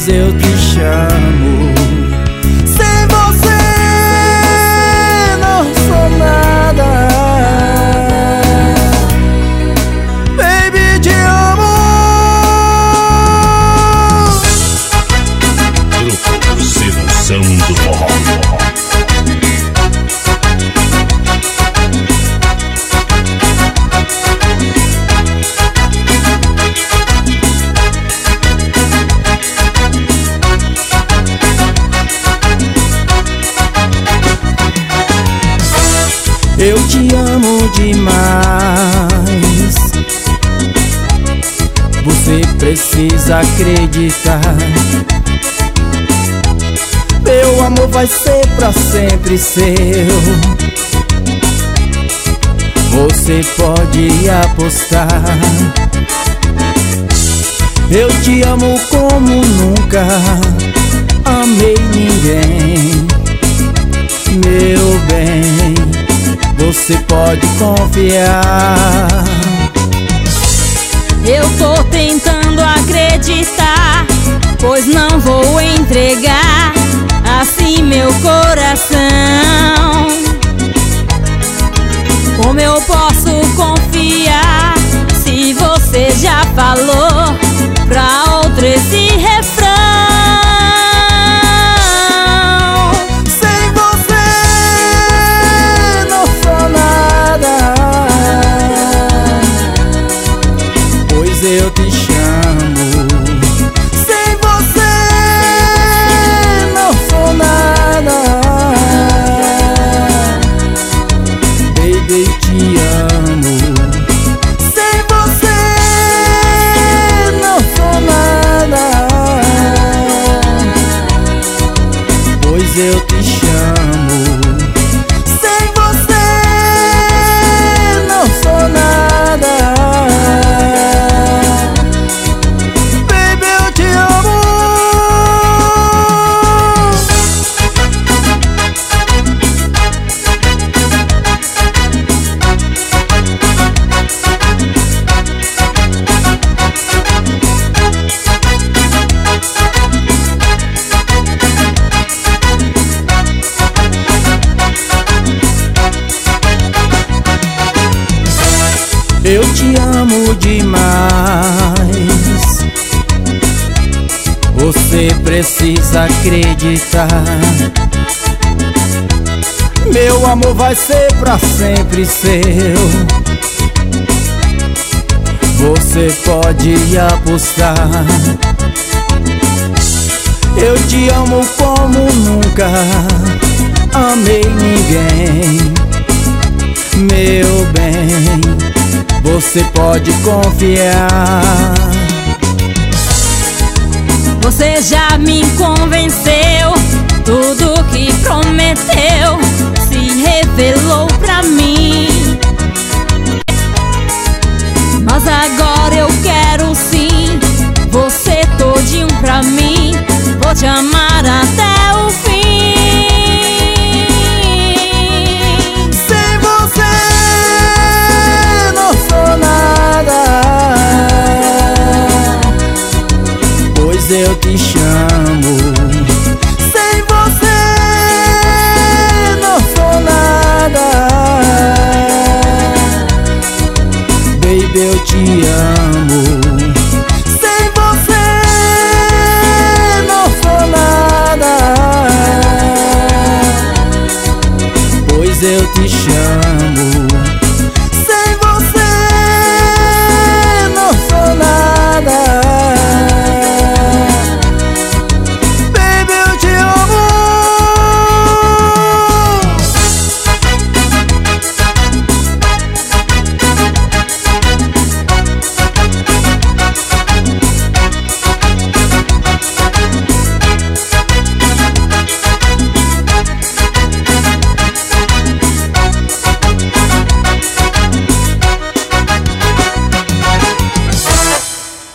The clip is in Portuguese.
pois eu te chamo. Sem você não sou nada. Baby, te amo. Grupo Sedução do Forró. Eu te amo demais. Você precisa acreditar. Meu amor vai ser pra sempre seu. Você pode apostar. Eu te amo como nunca amei ninguém. Meu bem, você pode confiar. Eu tô tentando acreditar, pois não vou entregar assim meu coração. Como eu posso confiar se você já falou pra outra esse refrão? Eu te chamo. Sem você não sou nada. Baby, te amo. Sem você não sou nada, pois eu te chamo. Sem você não sou nada. Eu te amo demais. Você precisa acreditar. Meu amor vai ser pra sempre seu. Você pode apostar. Eu te amo como nunca amei ninguém. Meu bem, você pode confiar. Você já me convenceu, tudo que prometeu se revelou pra mim. Mas agora eu quero sim você todinho pra mim. Vou te amar até o fim. Sem você não sou nada, pois eu te chamo. Sem você não sou nada. Baby, eu te amo. Sem você não sou nada, pois eu te chamo.